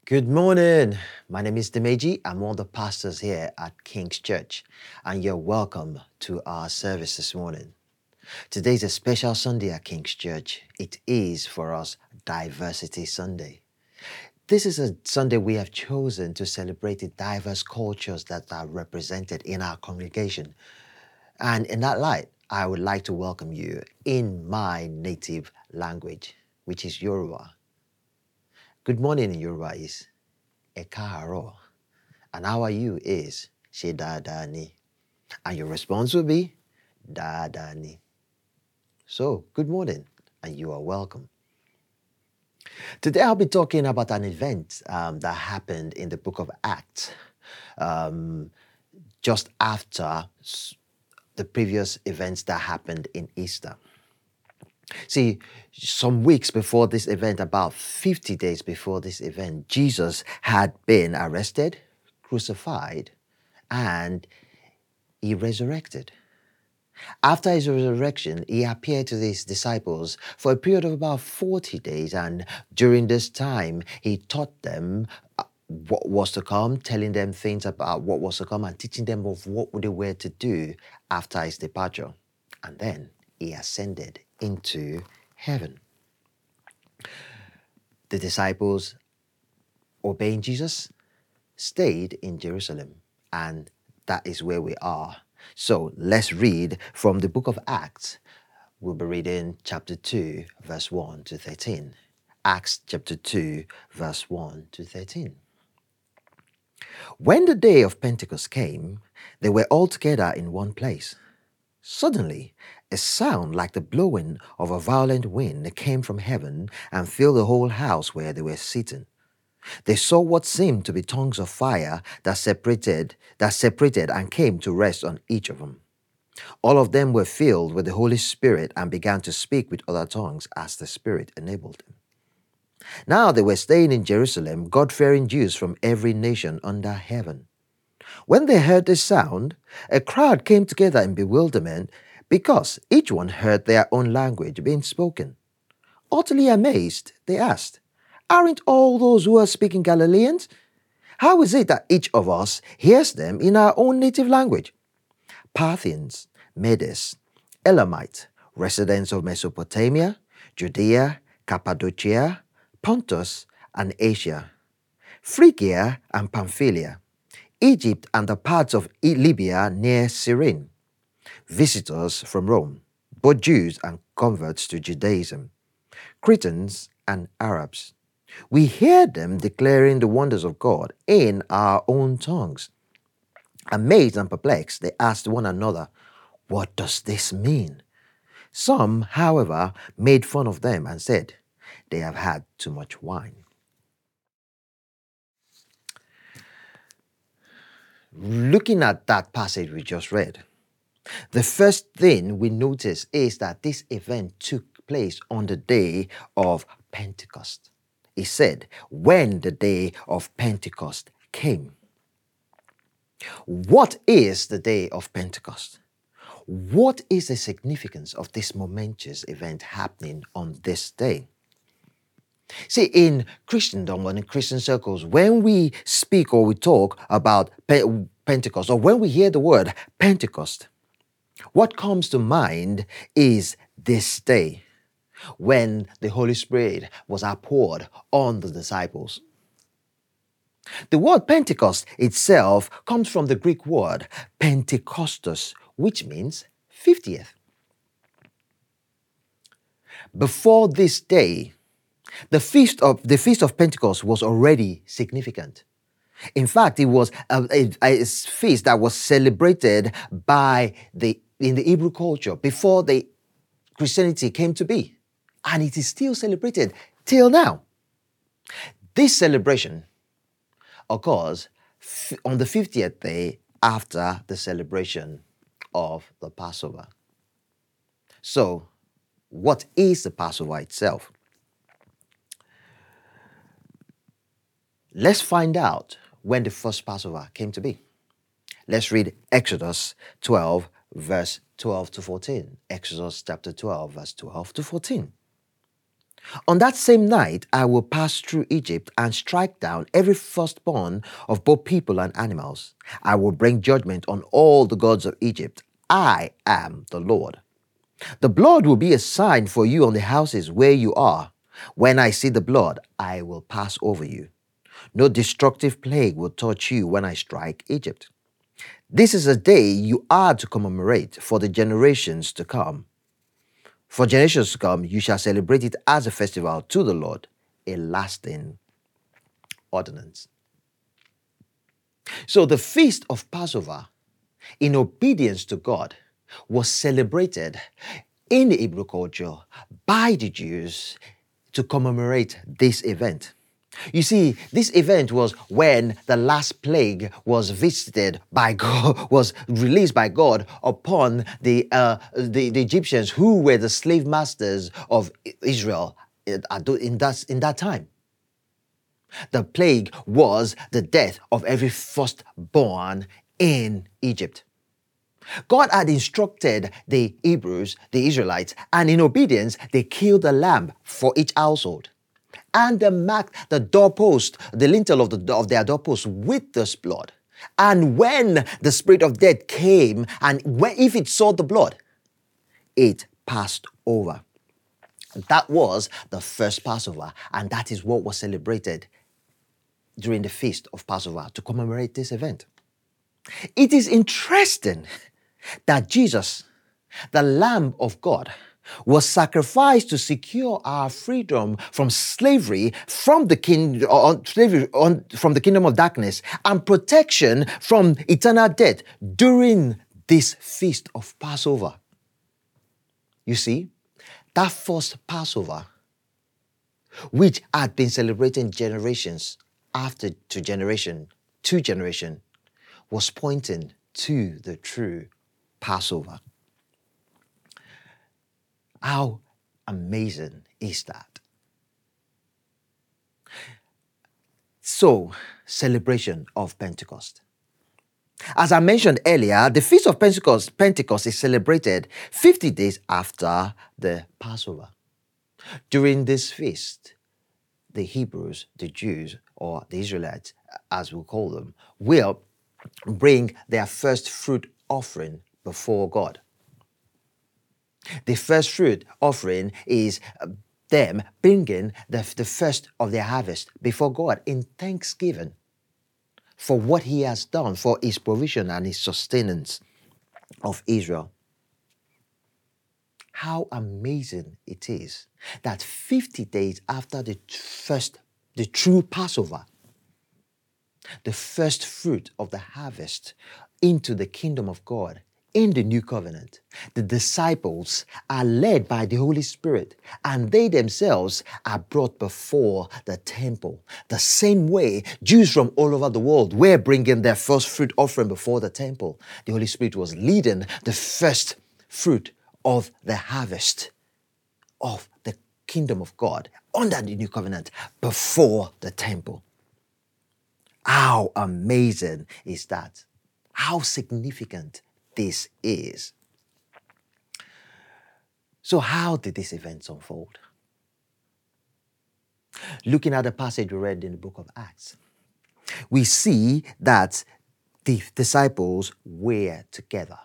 Good morning. My name is Demeji. I'm one of the pastors here at King's Church, and you're welcome to our service this morning. Today is a special Sunday at King's Church. It is for us Diversity Sunday. This is a Sunday we have chosen to celebrate the diverse cultures that are represented in our congregation. And in that light, I would like to welcome you in my native language, which is Yoruba. Good morning in Yoruba is Ẹ káàárọ̀. And how are you is Ṣé dáadáa ni. And your response will be dáadáa ni. So, good morning, and you are welcome. Today I'll be talking about an event that happened in the book of Acts just after the previous events that happened in Easter. See, some weeks before this event, about 50 days before this event, Jesus had been arrested, crucified, and he resurrected. After his resurrection, he appeared to his disciples for a period of about 40 days, and during this time, he taught them what was to come, telling them things about what was to come, and teaching them of what they were to do after his departure. And then he ascended into heaven. The disciples, obeying Jesus, stayed in Jerusalem, and that is where we are. So let's read from the book of Acts. We'll be reading chapter 2, verse 1 to 13. Acts chapter 2, verse 1 to 13. When the day of Pentecost came, they were all together in one place. Suddenly, a sound like the blowing of a violent wind came from heaven and filled the whole house where they were sitting. They saw what seemed to be tongues of fire that separated and came to rest on each of them. All of them were filled with the Holy Spirit and began to speak with other tongues as the Spirit enabled them. Now they were staying in Jerusalem, God-fearing Jews from every nation under heaven. When they heard this sound, a crowd came together in bewilderment because each one heard their own language being spoken. Utterly amazed, they asked, "Aren't all those who are speaking Galileans? How is it that each of us hears them in our own native language?" Parthians, Medes, Elamites, residents of Mesopotamia, Judea, Cappadocia, Pontus, and Asia, Phrygia and Pamphylia, Egypt and the parts of Libya near Cyrene, visitors from Rome, both Jews and converts to Judaism, Cretans and Arabs. We hear them declaring the wonders of God in our own tongues. Amazed and perplexed, they asked one another, "What does this mean?" Some, however, made fun of them and said, "They have had too much wine." Looking at that passage we just read, the first thing we notice is that this event took place on the day of Pentecost. He said, when the day of Pentecost came. What is the day of Pentecost? What is the significance of this momentous event happening on this day? See, in Christendom and in Christian circles, when we speak or we talk about Pentecost, or when we hear the word Pentecost, what comes to mind is this day when the Holy Spirit was outpoured on the disciples. The word Pentecost itself comes from the Greek word Pentekostos, which means 50th. Before this day, the feast of Pentecost was already significant. In fact, it was a feast that was celebrated in the Hebrew culture before the Christianity came to be. And it is still celebrated till now. This celebration occurs on the 50th day after the celebration of the Passover. So, what is the Passover itself? Let's find out when the first Passover came to be. Let's read Exodus 12, verse 12 to 14. Exodus chapter 12, verse 12 to 14. On that same night, I will pass through Egypt and strike down every firstborn of both people and animals. I will bring judgment on all the gods of Egypt. I am the Lord. The blood will be a sign for you on the houses where you are. When I see the blood, I will pass over you. No destructive plague will touch you when I strike Egypt. This is a day you are to commemorate for the generations to come. For generations to come, you shall celebrate it as a festival to the Lord, a lasting ordinance. So the feast of Passover, in obedience to God, was celebrated in the Hebrew culture by the Jews to commemorate this event. You see, this event was when the last plague was visited by God, was released by God upon the Egyptians who were the slave masters of Israel in that time. The plague was the death of every firstborn in Egypt. God had instructed the Hebrews, the Israelites, and in obedience, they killed a lamb for each household. And they marked the doorpost, the lintel of their doorpost with this blood. And when the spirit of death came, and if it saw the blood, it passed over. That was the first Passover, and that is what was celebrated during the feast of Passover to commemorate this event. It is interesting that Jesus, the Lamb of God, was sacrificed to secure our freedom from slavery from the kingdom of darkness and protection from eternal death during this feast of Passover. You see, that first Passover, which had been celebrated generations after to generation, was pointing to the true Passover. How amazing is that? So, celebration of Pentecost. As I mentioned earlier, the Feast of Pentecost is celebrated 50 days after the Passover. During this feast, the Hebrews, the Jews, or the Israelites, as we call them, will bring their first fruit offering before God. The first fruit offering is them bringing the first of their harvest before God in thanksgiving for what He has done, for His provision and His sustenance of Israel. How amazing it is that 50 days after the true Passover, the first fruit of the harvest into the kingdom of God in the new covenant, the disciples are led by the Holy Spirit and they themselves are brought before the temple. The same way Jews from all over the world were bringing their first fruit offering before the temple. The Holy Spirit was leading the first fruit of the harvest of the kingdom of God under the new covenant before the temple. How amazing is that? How significant this is. So how did these events unfold? Looking at the passage we read in the book of Acts, we see that the disciples were together.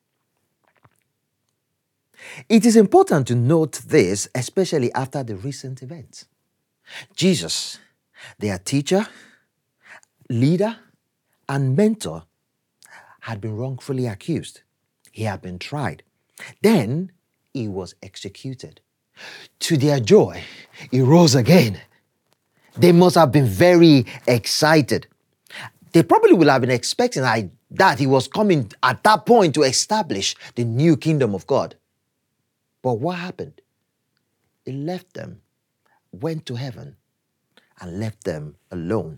It is important to note this, especially after the recent events. Jesus, their teacher, leader, and mentor, had been wrongfully accused. He had been tried. Then he was executed. To their joy, he rose again. They must have been very excited. They probably will have been expecting that he was coming at that point to establish the new kingdom of God. But what happened? He left them, went to heaven, and left them alone.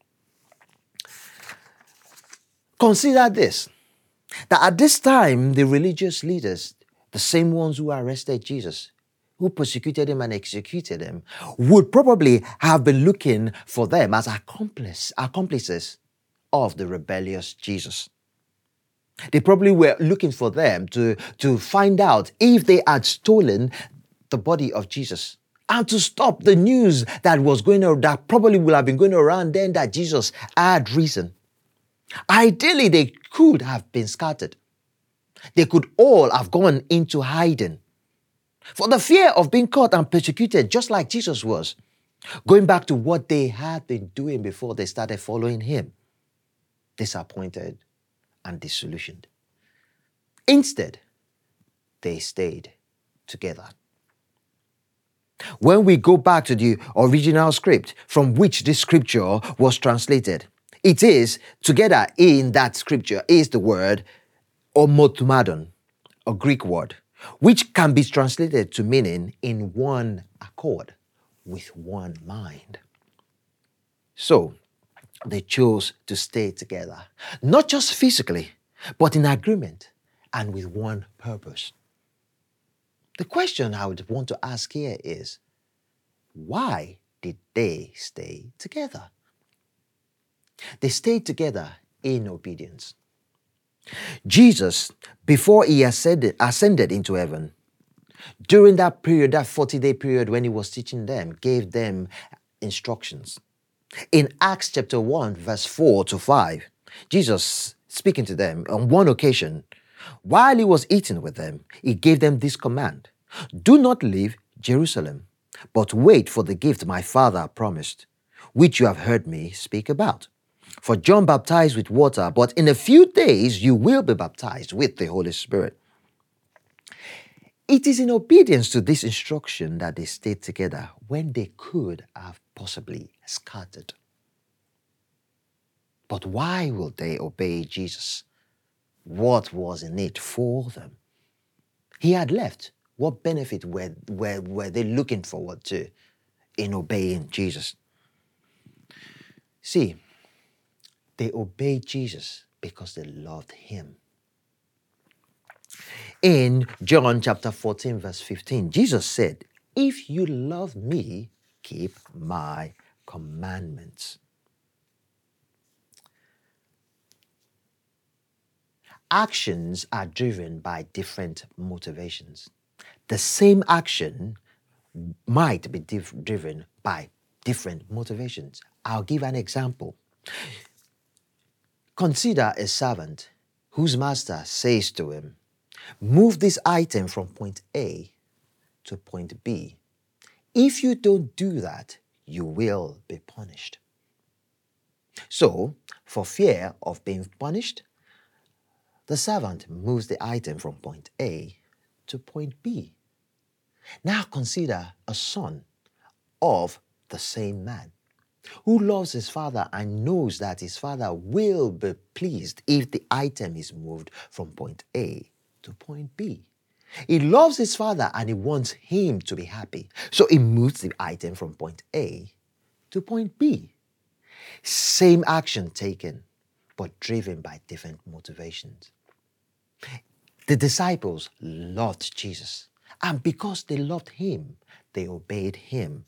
Consider this, that at this time, the religious leaders, the same ones who arrested Jesus, who persecuted him and executed him, would probably have been looking for them as accomplices of the rebellious Jesus. They probably were looking for them to find out if they had stolen the body of Jesus and to stop the news that probably would have been going around then that Jesus had risen. Ideally, they could have been scattered. They could all have gone into hiding for the fear of being caught and persecuted, just like Jesus was, going back to what they had been doing before they started following him, disappointed and disillusioned. Instead, they stayed together. When we go back to the original script from which this scripture was translated, it is, together in that scripture, is the word omotumadon, a Greek word, which can be translated to meaning in one accord, with one mind. So, they chose to stay together, not just physically, but in agreement and with one purpose. The question I would want to ask here is, why did they stay together? They stayed together in obedience. Jesus, before he ascended into heaven, during that period, that 40-day period when he was teaching them, gave them instructions. In Acts chapter 1, verse 4 to 5, Jesus, speaking to them on one occasion, while he was eating with them, he gave them this command: do not leave Jerusalem, but wait for the gift my Father promised, which you have heard me speak about. For John baptized with water, but in a few days you will be baptized with the Holy Spirit. It is in obedience to this instruction that they stayed together when they could have possibly scattered. But why will they obey Jesus? What was in it for them? He had left. What benefit were they looking forward to in obeying Jesus? See, they obeyed Jesus because they loved him. In John chapter 14, verse 15, Jesus said, if you love me, keep my commandments. Actions are driven by different motivations. The same action might be driven by different motivations. I'll give an example. Consider a servant whose master says to him, move this item from point A to point B. If you don't do that, you will be punished. So, for fear of being punished, the servant moves the item from point A to point B. Now consider a son of the same man who loves his father and knows that his father will be pleased if the item is moved from point A to point B. He loves his father and he wants him to be happy. So he moves the item from point A to point B. Same action taken, but driven by different motivations. The disciples loved Jesus, and because they loved him, they obeyed him.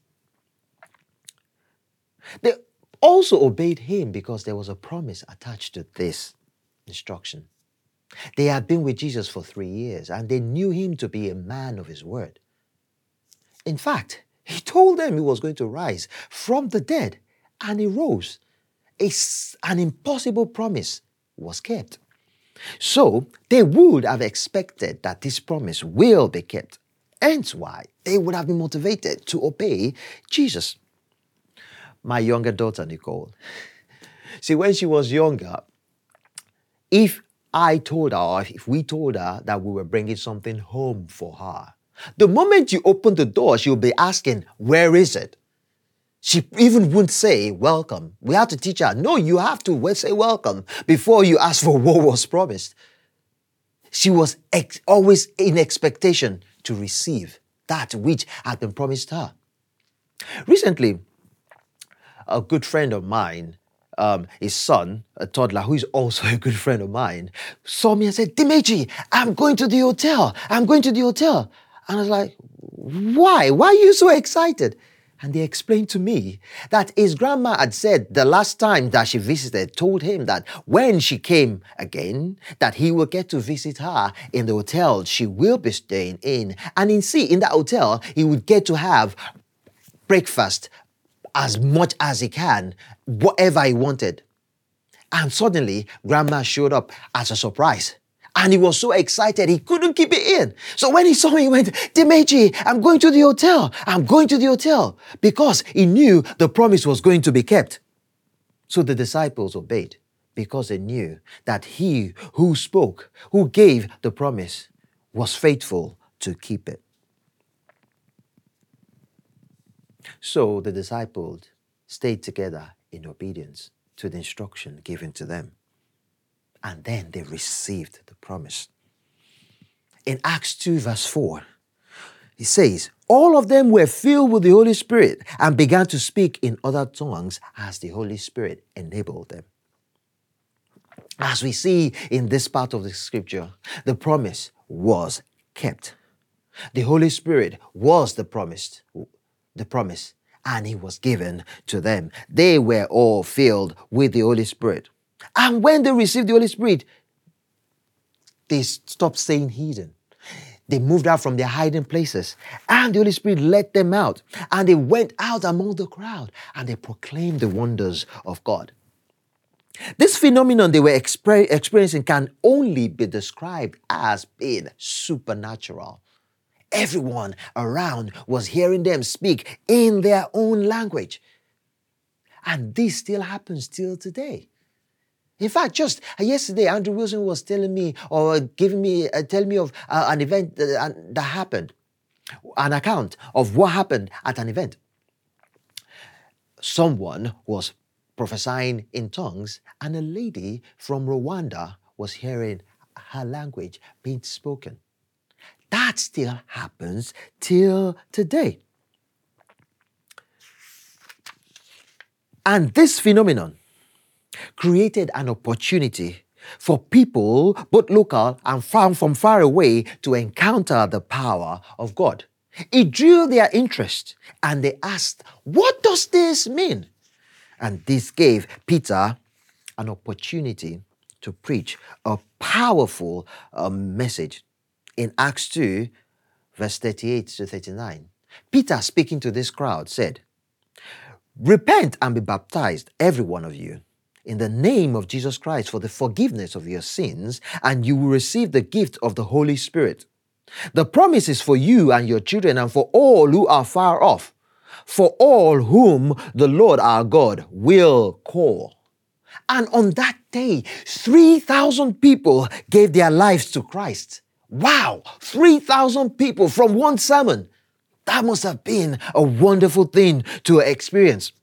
They also obeyed him because there was a promise attached to this instruction. They had been with Jesus for 3 years, and they knew him to be a man of his word. In fact, he told them he was going to rise from the dead, and he rose. An impossible promise was kept. So they would have expected that this promise will be kept. Hence why they would have been motivated to obey Jesus. My younger daughter, Nicole, see, when she was younger, if I told her, or if we told her that we were bringing something home for her, the moment you open the door, she'll be asking, where is it? She even wouldn't say welcome. We have to teach her, no, you have to say welcome before you ask for what was promised. She was always in expectation to receive that which had been promised her. Recently, a good friend of mine, his son, a toddler, who is also a good friend of mine, saw me and said, Dimeji, I'm going to the hotel. I'm going to the hotel. And I was like, why? Why are you so excited? And they explained to me that his grandma had said the last time that she visited, told him that when she came again, that he will get to visit her in the hotel she will be staying in. And in that hotel, he would get to have breakfast as much as he can, whatever he wanted. And suddenly, Grandma showed up as a surprise. And he was so excited, he couldn't keep it in. So when he saw me, he went, Dimeji, I'm going to the hotel. I'm going to the hotel. Because he knew the promise was going to be kept. So the disciples obeyed because they knew that he who spoke, who gave the promise, was faithful to keep it. So the disciples stayed together in obedience to the instruction given to them. And then they received the promise. In Acts 2 verse 4, it says, all of them were filled with the Holy Spirit and began to speak in other tongues as the Holy Spirit enabled them. As we see in this part of the scripture, the promise was kept. The Holy Spirit was the promise, and it was given to them. They were all filled with the Holy Spirit. And when they received the Holy Spirit, they stopped staying hidden. They moved out from their hiding places, and the Holy Spirit led them out. And they went out among the crowd, and they proclaimed the wonders of God. This phenomenon they were experiencing can only be described as being supernatural. Everyone around was hearing them speak in their own language. And this still happens till today. In fact, just yesterday, Andrew Wilson was telling me or telling me of an event that happened, an account of what happened at an event. Someone was prophesying in tongues, and a lady from Rwanda was hearing her language being spoken. That still happens till today. And this phenomenon created an opportunity for people, both local and from far away, to encounter the power of God. It drew their interest, and they asked, what does this mean? And this gave Peter an opportunity to preach a powerful message. In Acts 2, verse 38 to 39, Peter, speaking to this crowd, said, repent and be baptized, every one of you, in the name of Jesus Christ for the forgiveness of your sins, and you will receive the gift of the Holy Spirit. The promise is for you and your children and for all who are far off, for all whom the Lord our God will call. And on that day, 3,000 people gave their lives to Christ. Wow, 3,000 people from one sermon. That must have been a wonderful thing to experience.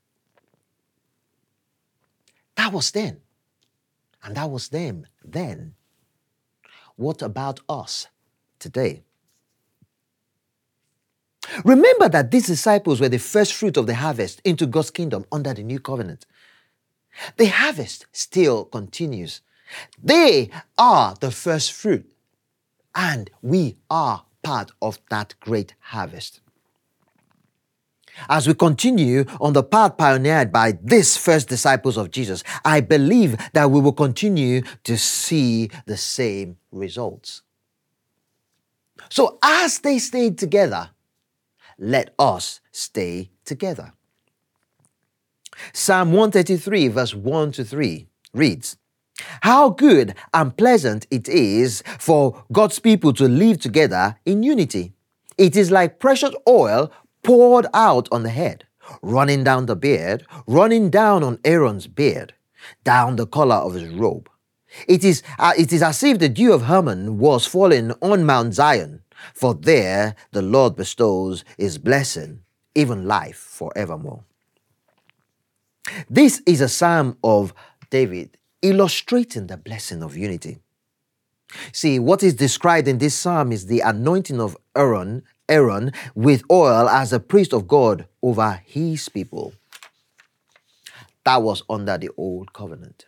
That was then. And that was them then. What about us today? Remember that these disciples were the first fruit of the harvest into God's kingdom under the new covenant. The harvest still continues. They are the first fruit, and we are part of that great harvest. As we continue on the path pioneered by these first disciples of Jesus, I believe that we will continue to see the same results. So as they stayed together, let us stay together. Psalm 133 verse 1 to 3 reads, how good and pleasant it is for God's people to live together in unity. It is like precious oil poured out on the head, running down the beard, running down on Aaron's beard, down the collar of his robe. It is as if the dew of Hermon was falling on Mount Zion, for there the Lord bestows his blessing, even life forevermore. This is a psalm of David illustrating the blessing of unity. See, what is described in this psalm is the anointing of Aaron with oil as a priest of God over his people. That was under the old covenant.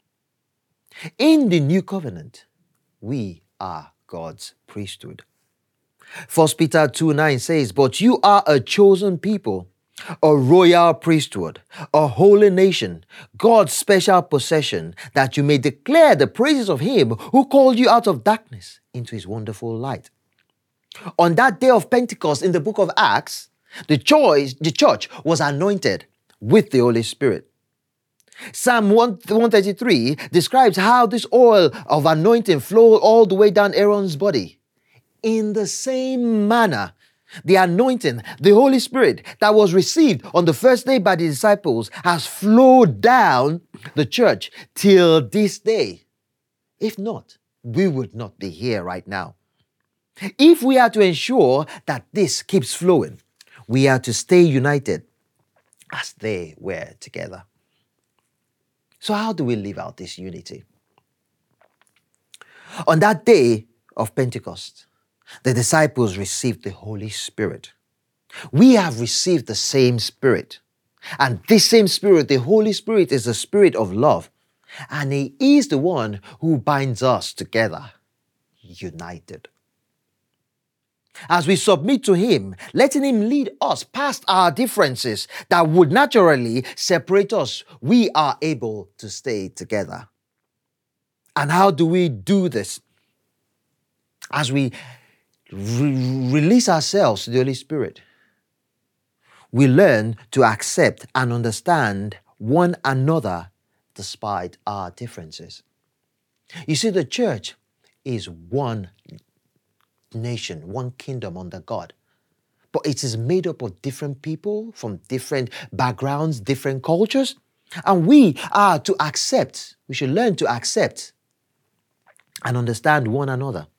In the new covenant, we are God's priesthood. 1 Peter 2:9 says, but you are a chosen people, a royal priesthood, a holy nation, God's special possession, that you may declare the praises of him who called you out of darkness into his wonderful light. On that day of Pentecost in the book of Acts, The church was anointed with the Holy Spirit. Psalm 133 describes how this oil of anointing flowed all the way down Aaron's body. In the same manner, the anointing, the Holy Spirit that was received on the first day by the disciples has flowed down the church till this day. If not, we would not be here right now. If we are to ensure that this keeps flowing, we are to stay united as they were together. So how do we live out this unity? On that day of Pentecost, the disciples received the Holy Spirit. We have received the same Spirit. And this same Spirit, the Holy Spirit, is the Spirit of love. And He is the one who binds us together, united. As we submit to Him, letting Him lead us past our differences that would naturally separate us, we are able to stay together. And how do we do this? As we release ourselves to the Holy Spirit, we learn to accept and understand one another despite our differences. You see, the church is one nation, one kingdom under God. But it is made up of different people from different backgrounds, different cultures. And we are to accept, we should learn to accept and understand one another.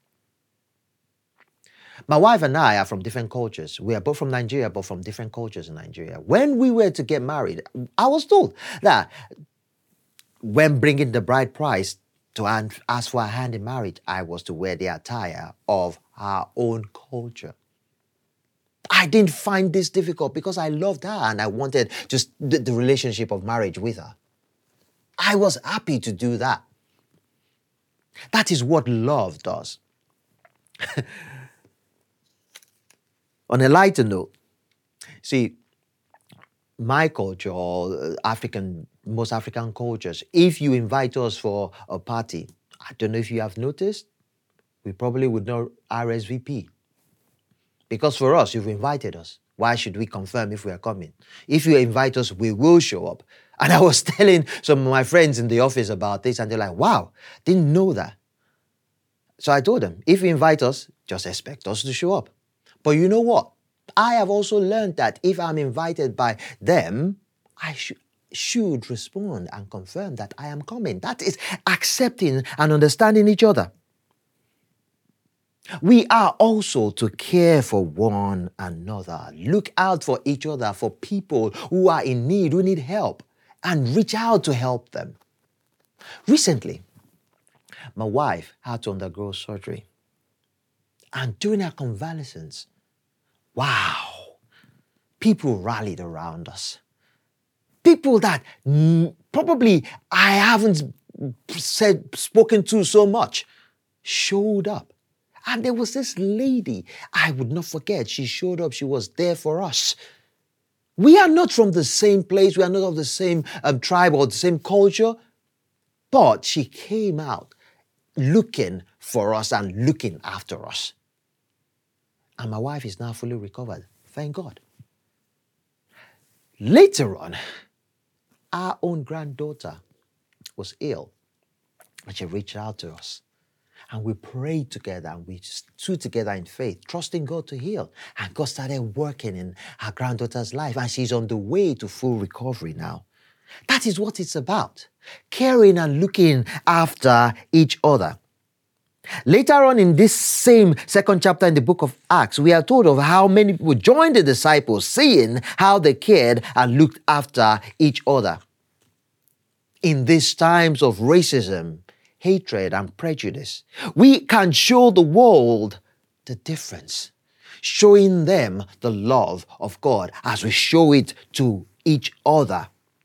My wife and I are from different cultures. We are both from Nigeria, but from different cultures in Nigeria. When we were to get married, I was told that when bringing the bride price to ask for a hand in marriage, I was to wear the attire of our own culture. I didn't find this difficult because I loved her and I wanted just the relationship of marriage with her. I was happy to do that. That is what love does. On a lighter note, see, my culture or most African cultures, if you invite us for a party, I don't know if you have noticed, we probably would not RSVP. Because for us, you've invited us. Why should we confirm if we are coming? If you invite us, we will show up. And I was telling some of my friends in the office about this, and they're like, wow, didn't know that. So I told them, if you invite us, just expect us to show up. But you know what? I have also learned that if I'm invited by them, I should respond and confirm that I am coming. That is accepting and understanding each other. We are also to care for one another, look out for each other, for people who are in need, who need help, and reach out to help them. Recently, my wife had to undergo surgery. And during her convalescence, wow, people rallied around us. People that probably I haven't spoken to so much showed up. And there was this lady, I would not forget, she showed up, she was there for us. We are not from the same place, we are not of the same tribe or the same culture, but she came out looking for us and looking after us. And my wife is now fully recovered, thank God. Later on, our own granddaughter was ill, and she reached out to us. And we prayed together and we stood together in faith, trusting God to heal. And God started working in our granddaughter's life, and she's on the way to full recovery now. That is what it's about, caring and looking after each other. Later on in this same second chapter in the book of Acts, we are told of how many people joined the disciples, seeing how they cared and looked after each other. In these times of racism, hatred, and prejudice, we can show the world the difference, showing them the love of God as we show it to each other.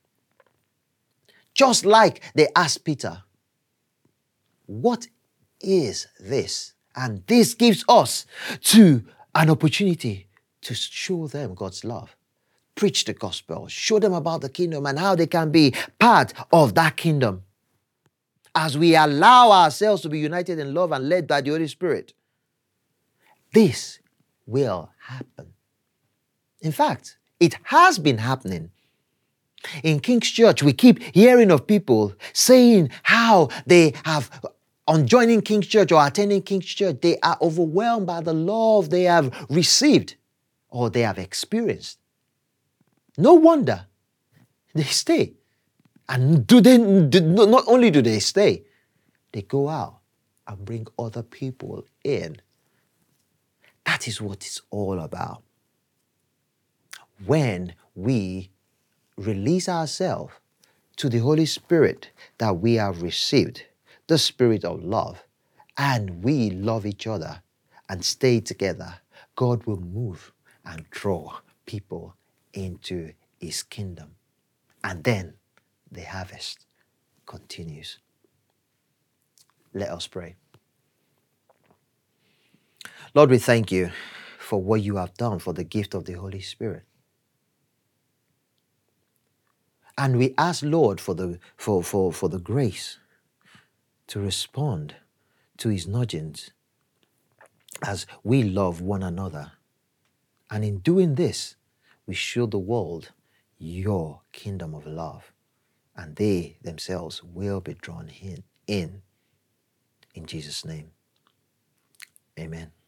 Just like they asked Peter, what is this? And this gives us an opportunity to show them God's love. Preach the gospel, show them about the kingdom and how they can be part of that kingdom. As we allow ourselves to be united in love and led by the Holy Spirit, this will happen. In fact, it has been happening. In King's Church, we keep hearing of people saying how they have, on joining King's Church or attending King's Church, they are overwhelmed by the love they have received or they have experienced. No wonder they stay. And not only do they stay, they go out and bring other people in. That is what it's all about. When we release ourselves to the Holy Spirit that we have received, the Spirit of love, and we love each other and stay together, God will move and draw people into His kingdom. And then the harvest continues. Let us pray. Lord, we thank you for what you have done, for the gift of the Holy Spirit. And we ask, Lord, for the grace to respond to His nudgings as we love one another. And in doing this, we show the world your kingdom of love. And they themselves will be drawn in Jesus' name. Amen.